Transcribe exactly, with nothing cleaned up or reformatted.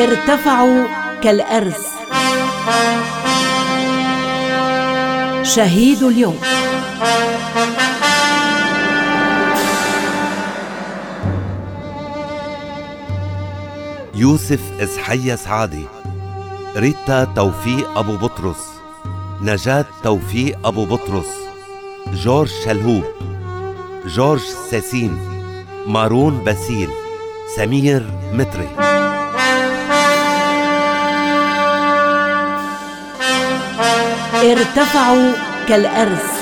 ارتفعوا كالأرز. شهيد اليوم. يوسف إزحية سعادي، ريتا توفيق أبو بطرس، نجاة توفيق أبو بطرس، جورج شلهوب، جورج ساسين، مارون باسيل، سمير متري. ارتفعوا كالأرز.